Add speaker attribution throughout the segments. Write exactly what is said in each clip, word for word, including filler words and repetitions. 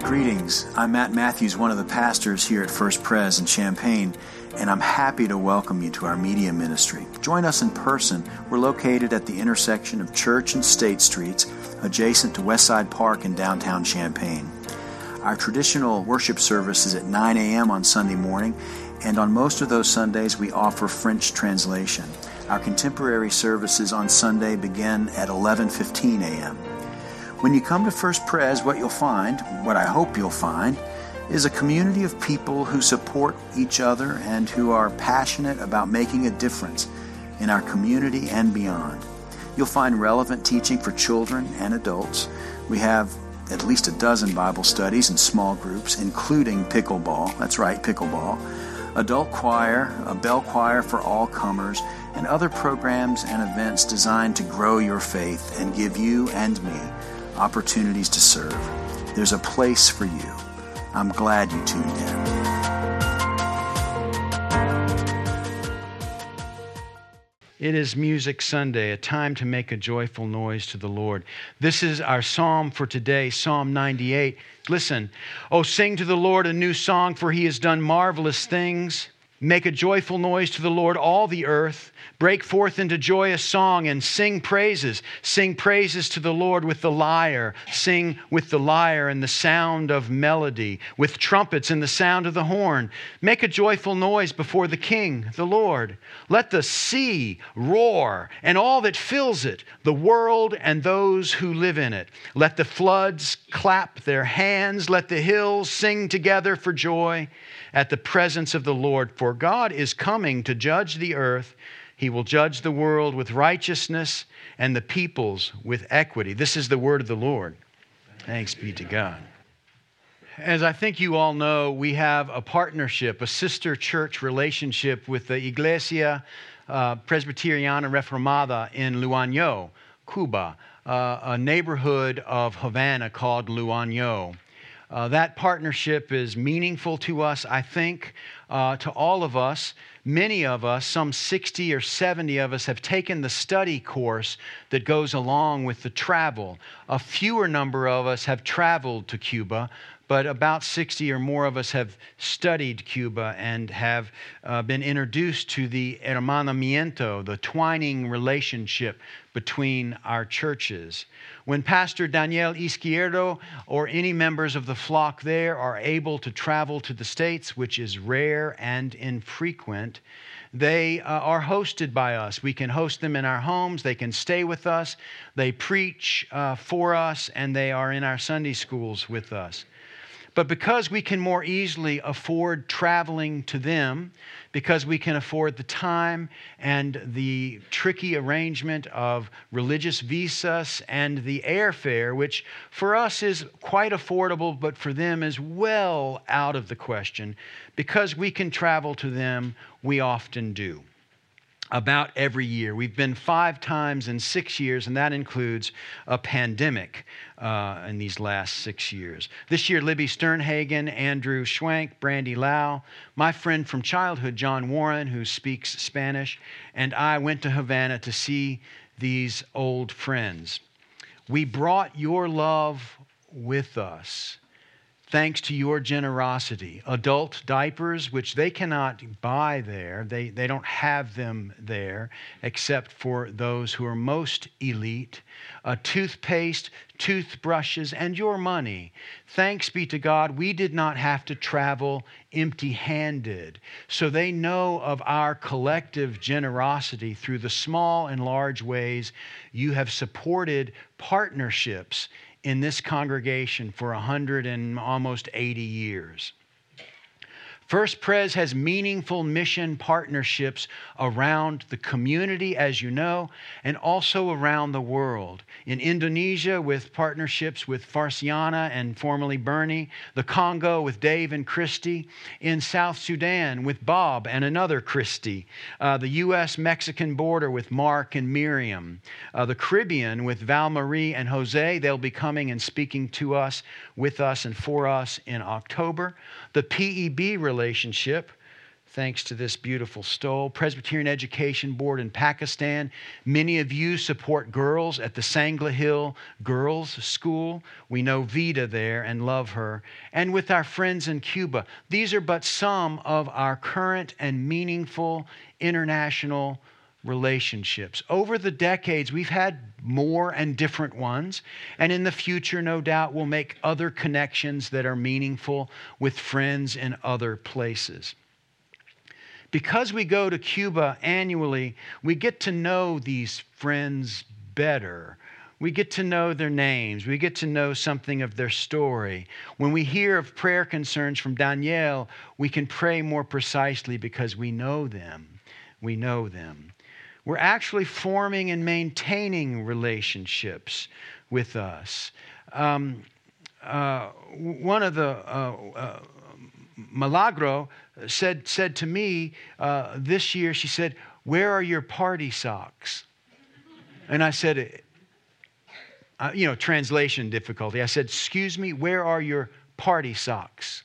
Speaker 1: Greetings. I'm Matt Matthews, one of the pastors here at First Pres in Champaign, and I'm happy to welcome you to our media ministry. Join us in person. We're located at the intersection of Church and State Streets, adjacent to Westside Park in downtown Champaign. Our traditional worship service is at nine a.m. on Sunday morning, and on most of those Sundays we offer French translation. Our contemporary services on Sunday begin at eleven fifteen a.m. When you come to First Pres, what you'll find, what I hope you'll find, is a community of people who support each other and who are passionate about making a difference in our community and beyond. You'll find relevant teaching for children and adults. We have at least a dozen Bible studies in small groups, including pickleball. That's right, pickleball. Adult choir, a bell choir for all comers, and other programs and events designed to grow your faith and give you and me opportunities to serve. There's a place for you. I'm glad you tuned in.
Speaker 2: It is Music Sunday, a time to make a joyful noise to the Lord. This is our psalm for today, Psalm ninety-eight. Listen, "Oh, sing to the Lord a new song, for He has done marvelous things. Make a joyful noise to the Lord, all the earth. Break forth into joyous song and sing praises. Sing praises to the Lord with the lyre. Sing with the lyre and the sound of melody, with trumpets and the sound of the horn. Make a joyful noise before the King, the Lord. Let the sea roar and all that fills it, the world and those who live in it. Let the floods clap their hands. Let the hills sing together for joy at the presence of the Lord. For God is coming to judge the earth. He will judge the world with righteousness and the peoples with equity." This is the word of the Lord. Thanks be to God. As I think you all know, we have a partnership, a sister church relationship with the Iglesia uh, Presbiteriana Reformada in Luano, Cuba, uh, a neighborhood of Havana called Luano. Uh, that partnership is meaningful to us, I think, uh, to all of us. Many of us, some sixty or seventy of us, have taken the study course that goes along with the travel. A fewer number of us have traveled to Cuba, but about sixty or more of us have studied Cuba and have uh, been introduced to the hermanamiento, the twining relationship between our churches. When Pastor Daniel Izquierdo or any members of the flock there are able to travel to the States, which is rare and infrequent, they uh, are hosted by us. We can host them in our homes. They can stay with us. They preach uh, for us, and they are in our Sunday schools with us. But because we can more easily afford traveling to them, because we can afford the time and the tricky arrangement of religious visas and the airfare, which for us is quite affordable, but for them is well out of the question, because we can travel to them, we often do. About every year. We've been five times in six years, and that includes a pandemic uh, in these last six years. This year, Libby Sternhagen, Andrew Schwank, Brandy Lau, my friend from childhood, John Warren, who speaks Spanish, and I went to Havana to see these old friends. We brought your love with us. Thanks to your generosity. Adult diapers, which they cannot buy there. They, they don't have them there except for those who are most elite. Uh, toothpaste, toothbrushes, and your money. Thanks be to God, we did not have to travel empty-handed. So they know of our collective generosity through the small and large ways you have supported partnerships in this congregation for a hundred and almost eighty years. First Pres has meaningful mission partnerships around the community, as you know, and also around the world. In Indonesia, with partnerships with Farsiana and formerly Bernie. The Congo with Dave and Christy. In South Sudan with Bob and another Christy. Uh, the U S Mexican border with Mark and Miriam. Uh, the Caribbean with Val Marie and Jose. They'll be coming and speaking to us, with us, and for us in October. The P E B relationship thanks to this beautiful stole. Presbyterian Education Board in Pakistan. Many of you support girls at the Sangla Hill Girls School. We know Vida there and love her. And with our friends in Cuba. These are but some of our current and meaningful international relationships. Over the decades, we've had more and different ones. And in the future, no doubt, we'll make other connections that are meaningful with friends in other places. Because we go to Cuba annually, we get to know these friends better. We get to know their names. We get to know something of their story. When we hear of prayer concerns from Danielle, we can pray more precisely because we know them. We know them. We're actually forming and maintaining relationships with us. Um, uh, one of the uh, uh, Milagro said, said to me uh, this year, she said, "Where are your party socks?" And I said, uh, you know, translation difficulty. I said, "Excuse me, where are your party socks?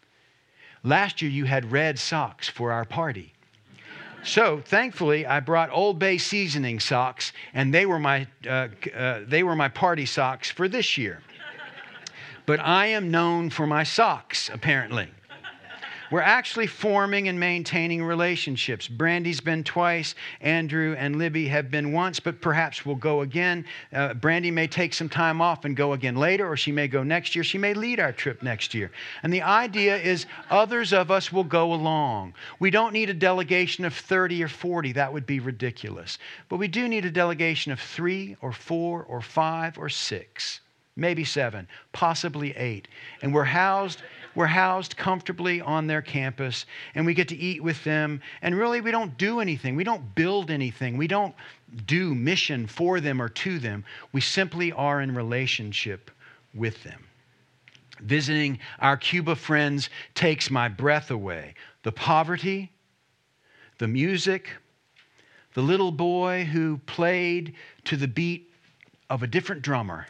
Speaker 2: Last year you had red socks for our party." So thankfully, I brought Old Bay seasoning socks, and they were my uh, uh, they were my party socks for this year. But I am known for my socks, apparently. We're actually forming and maintaining relationships. Brandy's been twice. Andrew and Libby have been once, but perhaps we'll go again. Uh, Brandy may take some time off and go again later, or she may go next year. She may lead our trip next year. And the idea is others of us will go along. We don't need a delegation of thirty or forty. That would be ridiculous. But we do need a delegation of three or four or five or six, maybe seven, possibly eight. And we're housed... We're housed comfortably on their campus, and we get to eat with them. And really, we don't do anything. We don't build anything. We don't do mission for them or to them. We simply are in relationship with them. Visiting our Cuba friends takes my breath away. The poverty, the music, the little boy who played to the beat of a different drummer,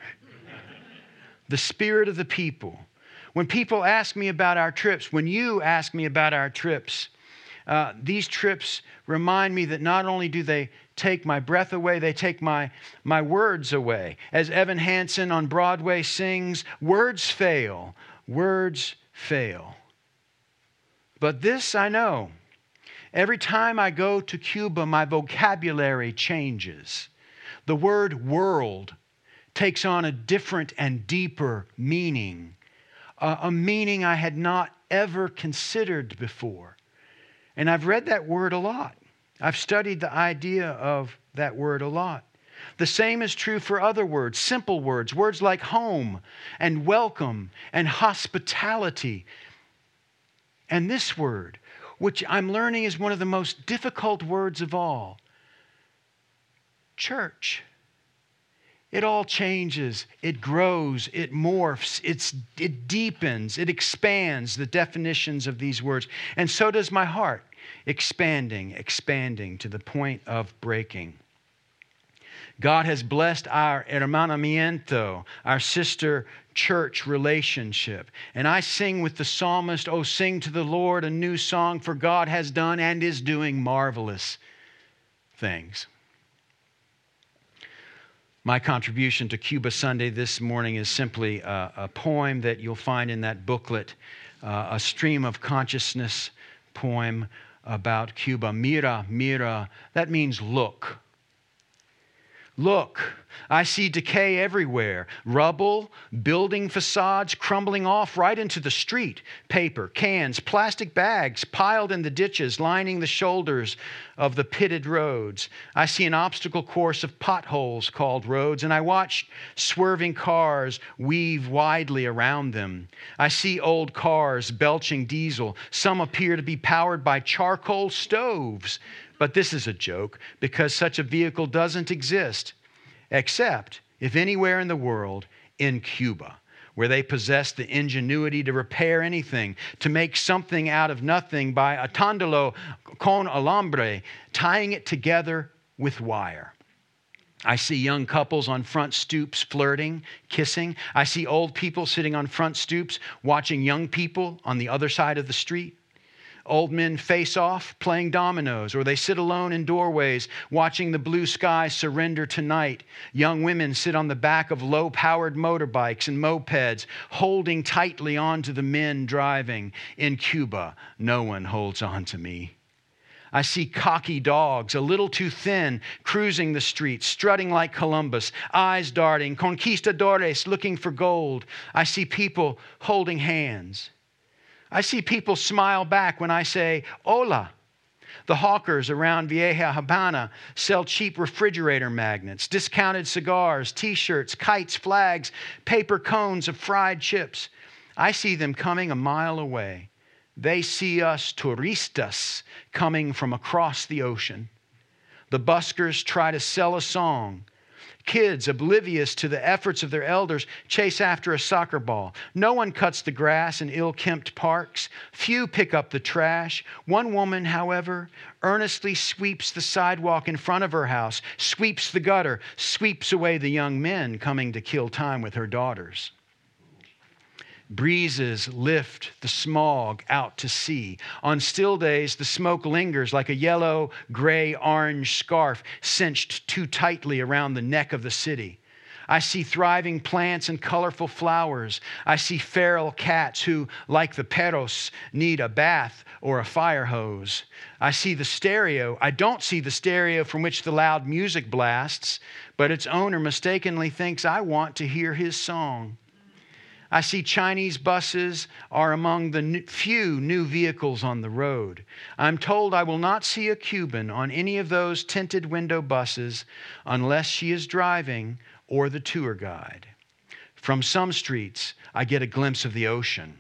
Speaker 2: the spirit of the people. When people ask me about our trips, when you ask me about our trips, uh, these trips remind me that not only do they take my breath away, they take my, my words away. As Evan Hansen on Broadway sings, words fail, words fail. But this I know, every time I go to Cuba, my vocabulary changes. The word world takes on a different and deeper meaning. Uh, a meaning I had not ever considered before. And I've read that word a lot. I've studied the idea of that word a lot. The same is true for other words, simple words, words like home and welcome and hospitality. And this word, which I'm learning is one of the most difficult words of all, church. It all changes, it grows, it morphs, it's, it deepens, it expands the definitions of these words. And so does my heart, expanding, expanding to the point of breaking. God has blessed our hermanamiento, our sister church relationship. And I sing with the psalmist, "Oh, sing to the Lord a new song, for God has done and is doing marvelous things." My contribution to Cuba Sunday this morning is simply a, a poem that you'll find in that booklet, uh, a stream of consciousness poem about Cuba. Mira, mira, that means look. Look, I see decay everywhere. Rubble, building facades crumbling off right into the street. Paper, cans, plastic bags piled in the ditches lining the shoulders of the pitted roads. I see an obstacle course of potholes called roads, and I watch swerving cars weave widely around them. I see old cars belching diesel. Some appear to be powered by charcoal stoves. But this is a joke, because such a vehicle doesn't exist, except if anywhere in the world, in Cuba, where they possess the ingenuity to repair anything, to make something out of nothing by atándolo con alambre, tying it together with wire. I see young couples on front stoops flirting, kissing. I see old people sitting on front stoops watching young people on the other side of the street. Old men face off playing dominoes, or they sit alone in doorways watching the blue sky surrender to night. Young women sit on the back of low-powered motorbikes and mopeds, holding tightly onto the men driving. In Cuba, no one holds on to me. I see cocky dogs, a little too thin, cruising the streets, strutting like Columbus, eyes darting, conquistadores looking for gold. I see people holding hands. I see people smile back when I say, hola. The hawkers around Vieja Habana sell cheap refrigerator magnets, discounted cigars, T-shirts, kites, flags, paper cones of fried chips. I see them coming a mile away. They see us turistas coming from across the ocean. The buskers try to sell a song. Kids, oblivious to the efforts of their elders, chase after a soccer ball. No one cuts the grass in ill-kempt parks. Few pick up the trash. One woman, however, earnestly sweeps the sidewalk in front of her house, sweeps the gutter, sweeps away the young men coming to kill time with her daughters. Breezes lift the smog out to sea. On still days, the smoke lingers like a yellow, gray, orange scarf cinched too tightly around the neck of the city. I see thriving plants and colorful flowers. I see feral cats who, like the perros, need a bath or a fire hose. I see the stereo. I don't see the stereo from which the loud music blasts, but its owner mistakenly thinks I want to hear his song. I see Chinese buses are among the few new vehicles on the road. I'm told I will not see a Cuban on any of those tinted window buses unless she is driving or the tour guide. From some streets, I get a glimpse of the ocean.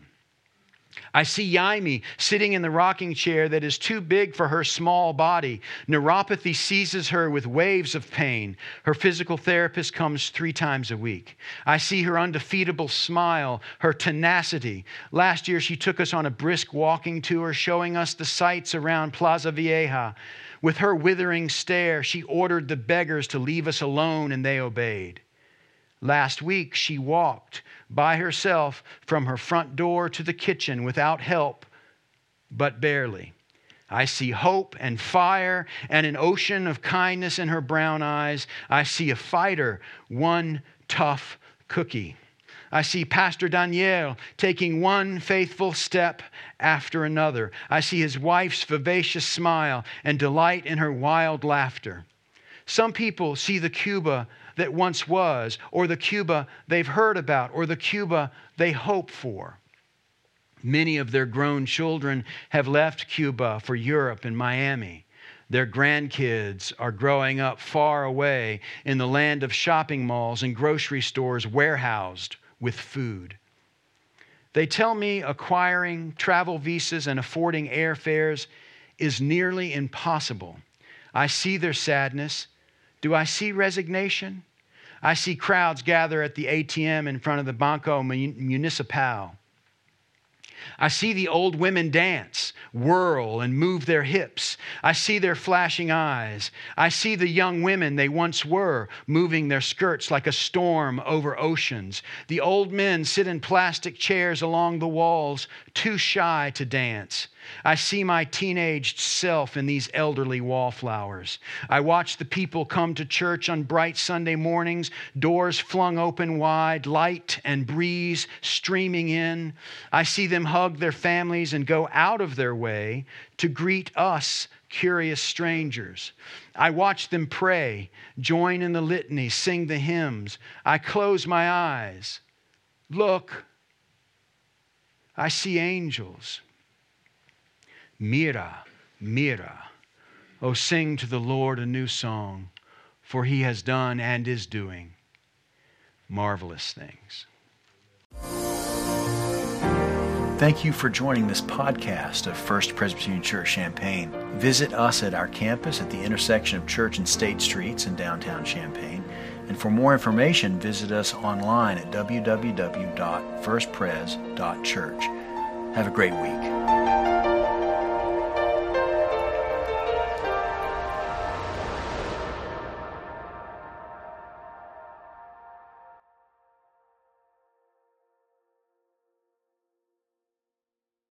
Speaker 2: I see Yaimi sitting in the rocking chair that is too big for her small body. Neuropathy seizes her with waves of pain. Her physical therapist comes three times a week. I see her undefeatable smile, her tenacity. Last year, she took us on a brisk walking tour, showing us the sights around Plaza Vieja. With her withering stare, she ordered the beggars to leave us alone, and they obeyed. Last week, she walked by herself from her front door to the kitchen without help, but barely. I see hope and fire and an ocean of kindness in her brown eyes. I see a fighter, one tough cookie. I see Pastor Daniel taking one faithful step after another. I see his wife's vivacious smile and delight in her wild laughter. Some people see the Cuba that once was, or the Cuba they've heard about, or the Cuba they hope for. Many of their grown children have left Cuba for Europe and Miami. Their grandkids are growing up far away in the land of shopping malls and grocery stores warehoused with food. They tell me acquiring travel visas and affording airfares is nearly impossible. I see their sadness. Do I see resignation? I see crowds gather at the A T M in front of the Banco Municipal. I see the old women dance, whirl, and move their hips. I see their flashing eyes. I see the young women they once were, moving their skirts like a storm over oceans. The old men sit in plastic chairs along the walls, too shy to dance. I see my teenaged self in these elderly wallflowers. I watch the people come to church on bright Sunday mornings, doors flung open wide, light and breeze streaming in. I see them hug their families and go out of their way to greet us, curious strangers. I watch them pray, join in the litany, sing the hymns. I close my eyes. Look, I see angels. Mira, mira. Oh, sing to the Lord a new song, for He has done and is doing marvelous things.
Speaker 1: Thank you for joining this podcast of First Presbyterian Church Champaign. Visit us at our campus at the intersection of Church and State Streets in downtown Champaign. And for more information, visit us online at w w w dot first pres dot church. Have a great week.